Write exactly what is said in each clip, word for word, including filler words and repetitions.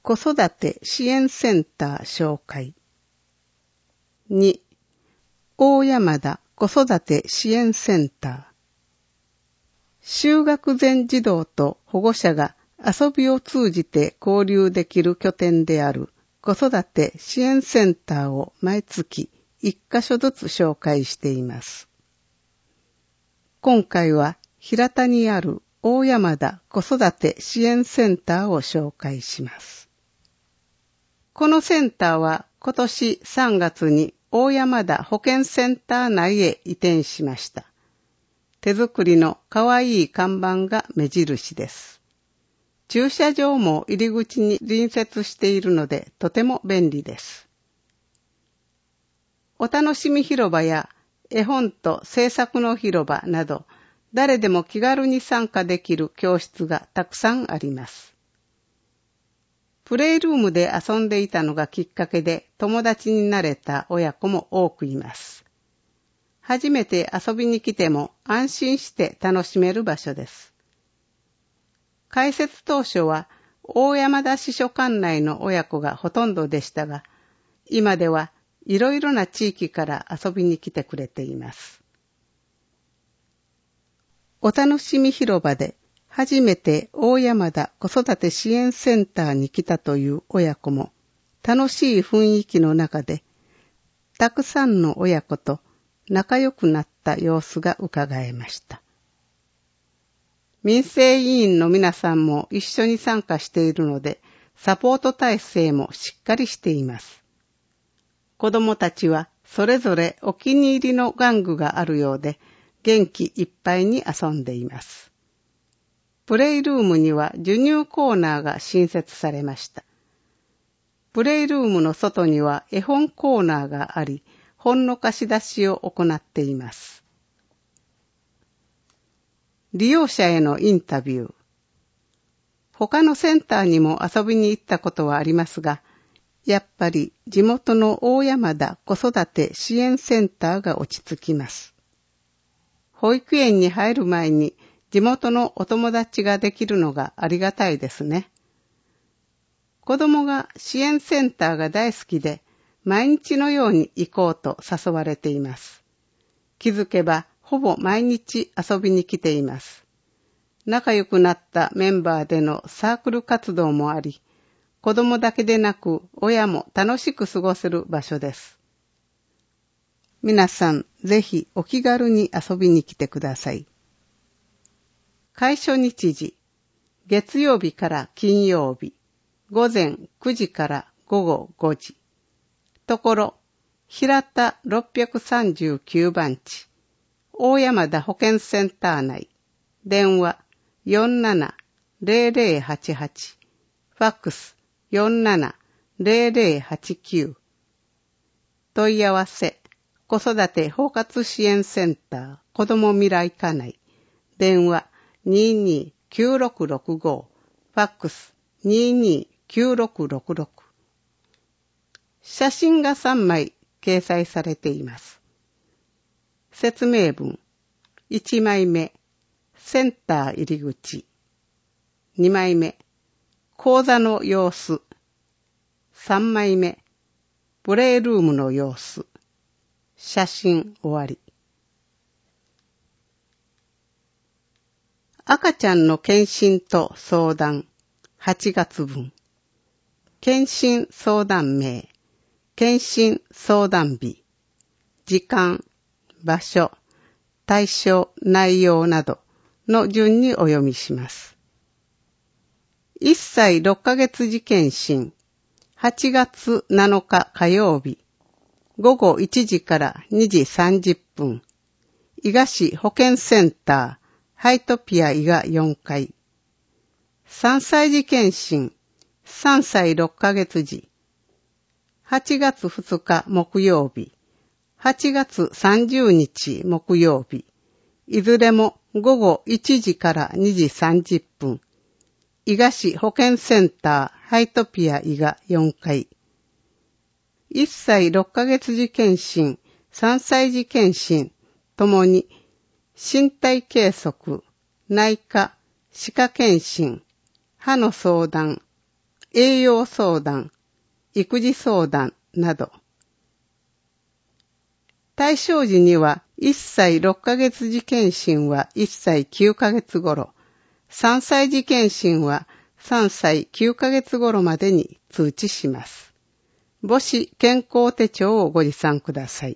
子育て支援センター紹介。に、大山田子育て支援センター。就学前児童と保護者が遊びを通じて交流できる拠点である子育て支援センターを毎月一箇所ずつ紹介しています。今回は平田にある大山田子育て支援センターを紹介します。このセンターは今年さんがつに大山田保健センター内へ移転しました。手作りのかわいい看板が目印です。駐車場も入り口に隣接しているのでとても便利です。お楽しみ広場や絵本と制作の広場など誰でも気軽に参加できる教室がたくさんあります。プレイルームで遊んでいたのがきっかけで友達になれた親子も多くいます。初めて遊びに来ても安心して楽しめる場所です。開設当初は大山田支所管内の親子がほとんどでしたが、今ではいろいろな地域から遊びに来てくれています。お楽しみ広場で初めて大山田子育て支援センターに来たという親子も楽しい雰囲気の中でたくさんの親子と仲良くなった様子がうかがえました。民生委員の皆さんも一緒に参加しているのでサポート体制もしっかりしています。子どもたちはそれぞれお気に入りの玩具があるようで元気いっぱいに遊んでいます。プレイルームには授乳コーナーが新設されました。プレイルームの外には絵本コーナーがあり、本の貸し出しを行っています。利用者へのインタビュー。他のセンターにも遊びに行ったことはありますが、やっぱり地元の大山田子育て支援センターが落ち着きます。保育園に入る前に地元のお友達ができるのがありがたいですね。子供が支援センターが大好きで、毎日のように行こうと誘われています。気づけばほぼ毎日遊びに来ています。仲良くなったメンバーでのサークル活動もあり、子供だけでなく親も楽しく過ごせる場所です。皆さんぜひお気軽に遊びに来てください。開所日時、月曜日から金曜日、午前くじから午後ごじ。ところ、平田ろっぴゃくさんじゅうきゅうばんち、大山田保健センター内、電話 よんななゼロゼロはちはち、ファックス よんななゼロゼロはちきゅう。問い合わせ、子育て包括支援センター子ども未来課内、電話にーにーきゅうろくろくご、ファックスにーにーきゅうろくろくろく。写真がさんまい掲載されています。説明文。いちまいめ、センター入り口。にまいめ、講座の様子。さんまいめ、プレイルームの様子。写真終わり。赤ちゃんの検診と相談。はちがつぶん。検診相談名。検診相談日、時間、場所、対象、内容などの順にお読みします。いっさいろっかげつ時検診、はちがつなのか火曜日、ごごいちじからにじさんじゅっぷん、伊賀市保健センター、ハイトピア伊賀よんかい。さんさい児検診、さんさいろっかげつ時、はちがつふつか木曜日、はちがつさんじゅうにち木曜日、いずれもごごいちじからにじさんじゅっぷん、伊賀市保健センターハイトピア伊賀よんかい。いっさいろっかげつ時検診、さんさい児検診ともに身体計測、内科、歯科検診、歯の相談、 栄養相談、育児相談など。対象時にはいっさいろっかげつ時検診はいっさいきゅうかげつ頃、さんさい時検診はさんさいきゅうかげつ頃までに通知します。母子健康手帳をご持参ください。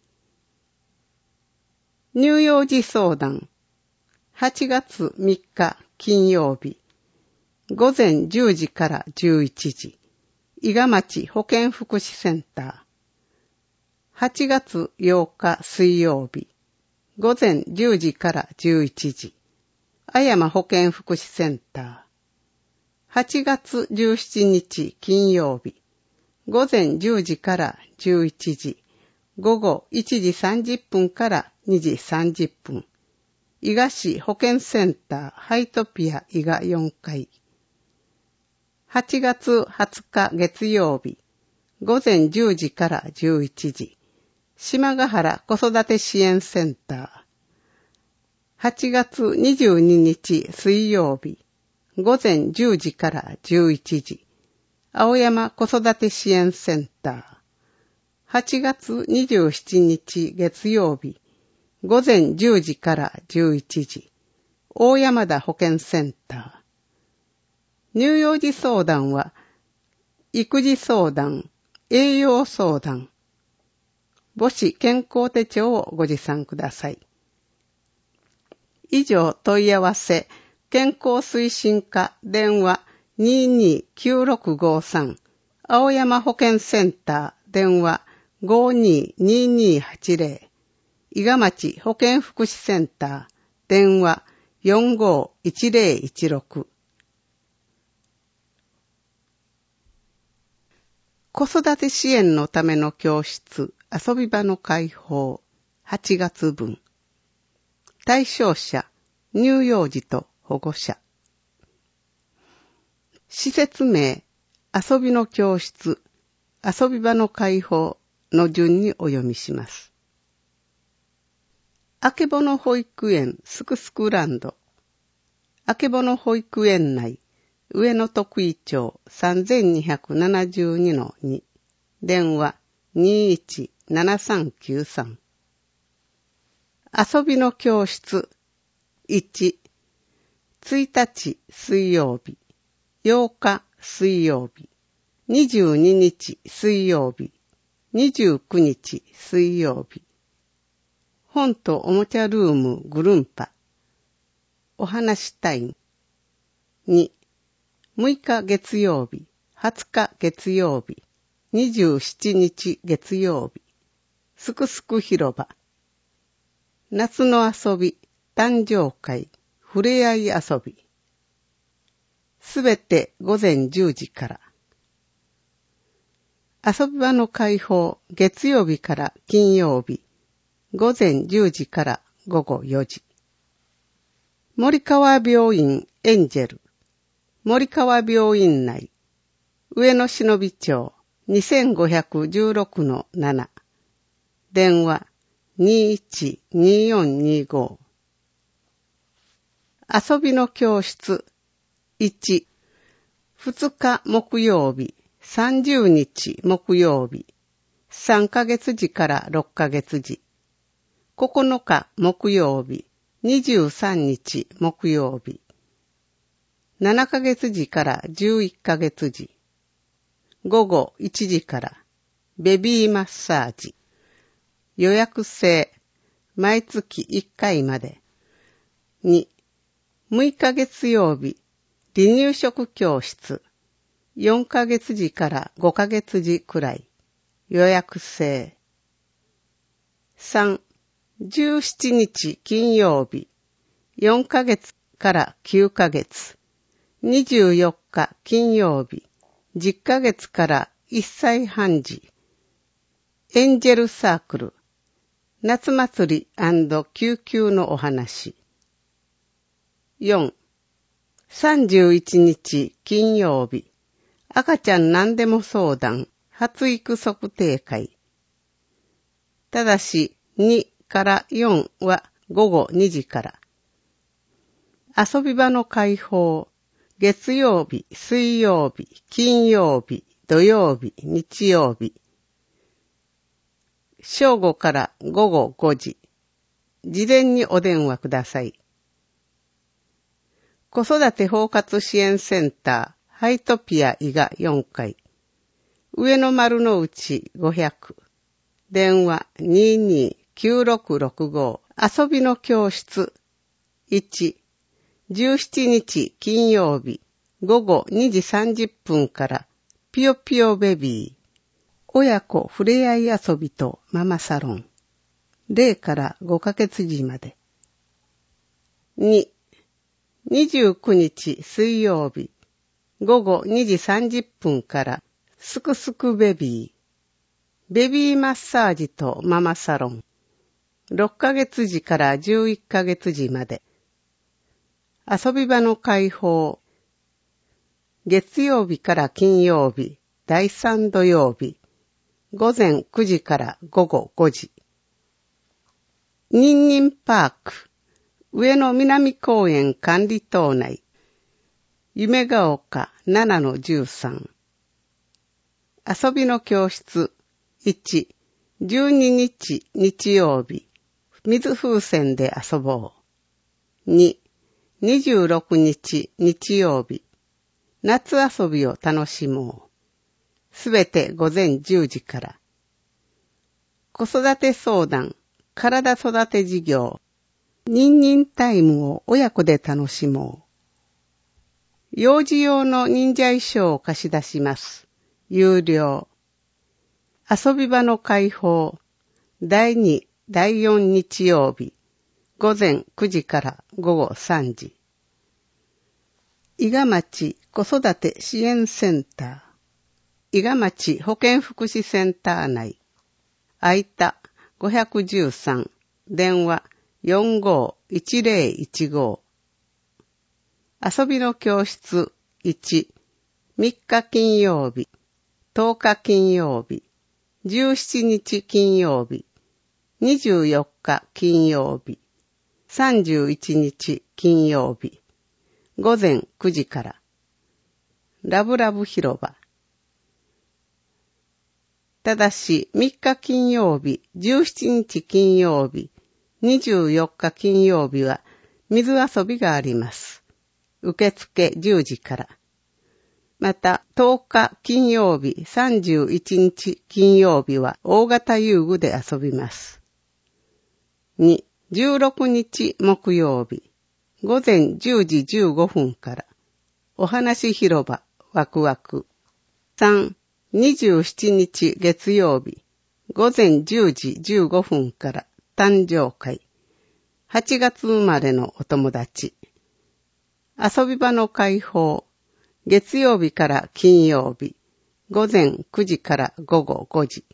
乳幼児相談、はちがつみっか金曜日、ごぜんじゅうじからじゅういちじ、伊賀町保健福祉センター。はちがつようか水曜日、ごぜんじゅうじからじゅういちじ、あやま保健福祉センター。はちがつじゅうしちにち金曜日、ごぜんじゅうじからじゅういちじ、ごごいちじさんじゅっぷんからにじさんじゅっぷん、伊賀市保健センターハイトピア伊賀よんかい。はちがつはつか月曜日、ごぜんじゅうじからじゅういちじ、島ヶ原子育て支援センター。はちがつにじゅうににち水曜日、ごぜんじゅうじからじゅういちじ、青山子育て支援センター。はちがつにじゅうしちにち月曜日、ごぜんじゅうじからじゅういちじ、大山田保健センター。乳幼児相談は、育児相談、栄養相談、母子健康手帳をご持参ください。以上問い合わせ、健康推進課電話 にーにーきゅうろくごさん、青山保健センター電話 ごーにーにーにーはちぜろ、伊賀町保健福祉センター電話 よんごーいちぜろいちろく。子育て支援のための教室、遊び場の開放、はちがつぶん。対象者、乳幼児と保護者。施設名、遊びの教室、遊び場の開放の順にお読みします。あけぼの保育園すくすくランド。あけぼの保育園内、上野徳井町 さんぜんにひゃくななじゅうにのに、電話 にーいちななさんきゅうさん。遊びの教室いち、ついたち水曜日、ようか水曜日、にじゅうににち水曜日、にじゅうくにち水曜日。本とおもちゃルームグルンパ。お話タイム。に、むいか月曜日、はつか月曜日、にじゅうしちにち月曜日。すくすく広場。夏の遊び、誕生会、ふれあい遊び。すべてごぜんじゅうじから。遊び場の開放、月曜日から金曜日、ごぜんじゅうじからごごよじ。森川病院エンジェル、森川病院内、上野忍町にせんごひゃくじゅうろくのなな、電話 にーいちにーよんにーご。遊びの教室いち、ふつか木曜日、さんじゅうにち木曜日、さんかげつじからろっかげつじ、ここのか木曜日、にじゅうさんにち木曜日、ななかげつじからじゅういっかげつじ、ごごいちじからベビーマッサージ、予約制、毎月いっかいまで。に、むいか月曜日、離乳食教室、よんかげつじからごかげつじくらい、予約制。さん、じゅうしちにち金曜日、よんかげつからきゅうかげつ、にじゅうよっか金曜日、じゅっかげつからいっさいはんじ、エンジェルサークル、夏祭り&救急のお話。よん、さんじゅういちにち金曜日、赤ちゃん何でも相談、発育測定会。ただし、にからよんはごごにじから。遊び場の開放、 月曜日、水曜日、金曜日、土曜日、日曜日。正午から午後ごじ。事前にお電話ください。子育て包括支援センター、ハイトピア伊賀よんかい。上野丸の内ごひゃく。電話 にーにーきゅうろくろくご。遊びの教室いち。じゅうしちにち金曜日午後にじさんじゅっぷんからぴよぴよベビー。親子ふれあい遊びとママサロン。ゼロからごかげつじまで。に。にじゅうくにち水曜日午後にじさんじゅっぷんからすくすくベビー。ベビーマッサージとママサロン。ろっかげつじからじゅういっかげつじまで。遊び場の開放。月曜日から金曜日、だいさん土曜日。午前くじから午後ごじ。ニンニンパーク。上野南公園管理棟内。夢が丘ななのじゅうさん。遊びの教室いち。じゅうににち日曜日。水風船で遊ぼう。に。にじゅうろくにち日曜日。夏遊びを楽しもう。すべて午前じゅうじから。子育て相談、体育て事業。ニンニンタイムを親子で楽しもう。幼児用の忍者衣装を貸し出します。有料。遊び場の開放。だいに、だいよん日曜日。午前くじから午後さんじ。伊賀町子育て支援センター。伊賀町保健福祉センター内。空いたごひゃくじゅうさん。電話よんごーいちぜろいちご。遊びの教室いち。みっか金曜日、とおか金曜日、じゅうしちにち金曜日、にじゅうよっか金曜日、さんじゅういちにち金曜日、午前くじから。ラブラブ広場。ただしみっか金曜日、じゅうしちにち金曜日、にじゅうよっか金曜日は水遊びがあります。受付じゅうじから。またとおか金曜日、さんじゅういちにち金曜日は大型遊具で遊びます。に、じゅうろくにち木曜日、午前じゅうじじゅうごふんから、お話広場ワクワク。さん、にじゅうしちにち月曜日、午前じゅうじじゅうごふんから、誕生会。はちがつ生まれのお友達。遊び場の開放。月曜日から金曜日。午前くじから午後ごじ。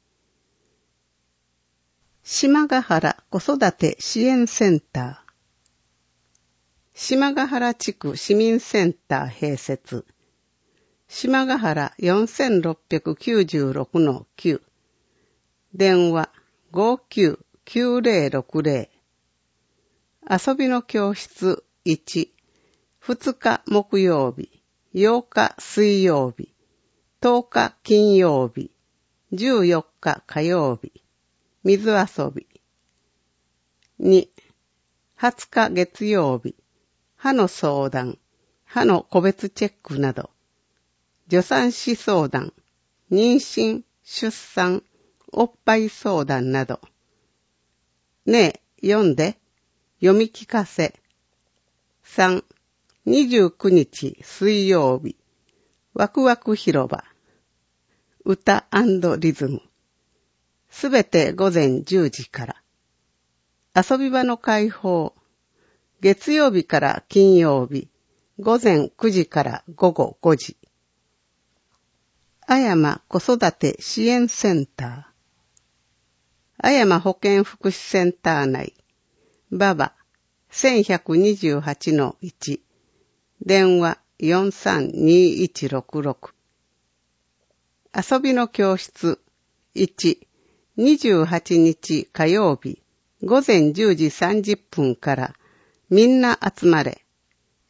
島ヶ原子育て支援センター。島ヶ原地区市民センター併設。島ヶ原 よんせんろっぴゃくきゅうじゅうろくのきゅう。電話ごきゅうきゅうぜろろくぜろ。遊びの教室いち。ふつか木曜日、ようか水曜日、とおか金曜日、じゅうよっか火曜日、水遊び。に、はつか月曜日、歯の相談、歯の個別チェックなど、助産師相談、妊娠、出産、おっぱい相談など。ねえ、読んで、読み聞かせ。さん、にじゅうくにち水曜日、ワクワク広場。歌&リズム。すべて午前じゅうじから。遊び場の開放。月曜日から金曜日、午前くじから午後ごじ。あやま子育て支援センター。あやま保健福祉センター内。ババせんひゃくにじゅうはちのいち。電話よんさんにいちろくろく。遊びの教室いち。にじゅうはちにち火曜日、午前じゅうじさんじゅっぷんからみんな集まれ。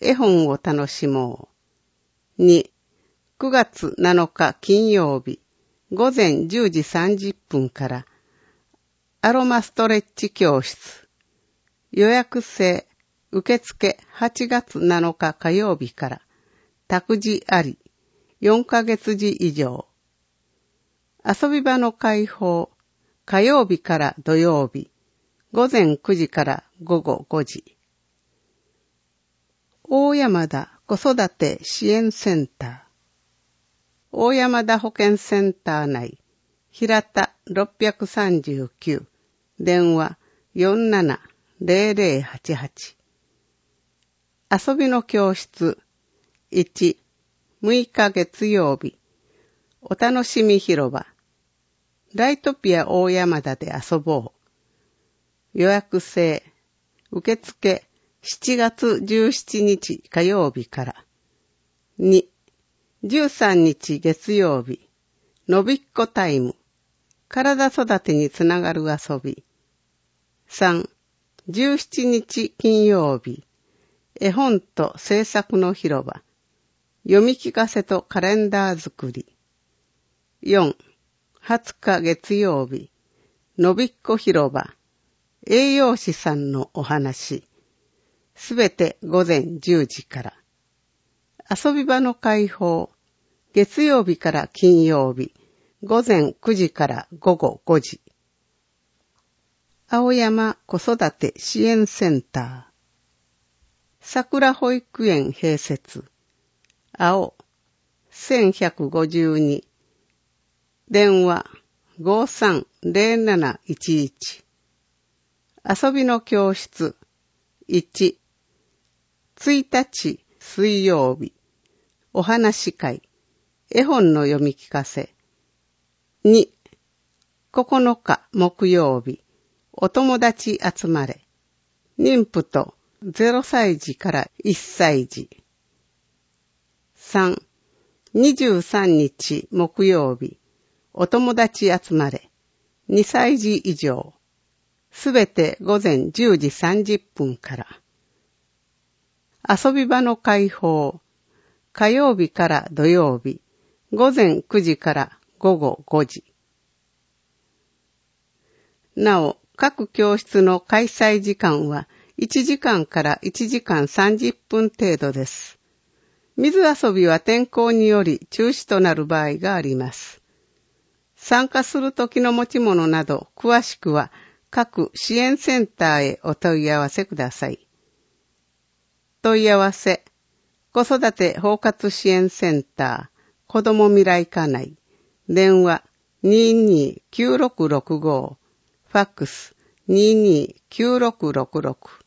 絵本を楽しもう。に、くがつなのか金曜日、午前じゅうじさんじゅっぷんから、アロマストレッチ教室。予約制、受付はちがつなのか火曜日から、託児あり、よんかげつじ以上。遊び場の開放、火曜日から土曜日、午前くじから午後ごじ。大山田子育て支援センター。大山田保健センター内、平田ろっぴゃくさんじゅうきゅう、電話よんななゼロゼロはちはち。遊びの教室いち、むいか月曜日、お楽しみ広場、ライトピア大山田で遊ぼう。予約制、受付しちがつじゅうしちにち火曜日から。に、じゅうさんにち月曜日、のびっこタイム、体育てにつながる遊び。さん、じゅうしちにち金曜日、絵本と制作の広場、読み聞かせとカレンダー作り。よん、はつか月曜日、のびっこ広場、栄養士さんのお話。すべて午前じゅうじから。遊び場の開放、月曜日から金曜日、午前くじから午後ごじ。青山子育て支援センター。桜保育園併設。青、せんひゃくごじゅうに。電話ごさんゼロなないちいち。遊びの教室いち、ついたち水曜日、お話し会、絵本の読み聞かせ。に、ここのか木曜日、お友達集まれ。妊婦とゼロさいじからいっさいじ。さん、にじゅうさんにち木曜日、お友達集まれ。にさいじ以上。すべて午前じゅうじさんじゅっぷんから。遊び場の開放。火曜日から土曜日、午前くじから午後ごじ。なお、各教室の開催時間はいちじかんからいちじかんさんじゅっぷん程度です。水遊びは天候により中止となる場合があります。参加する時の持ち物など詳しくは各支援センターへお問い合わせください。問い合わせ、子育て包括支援センター、子ども未来課内、電話にーにーきゅうろくろくご、ファックスにーにーきゅうろくろくろく。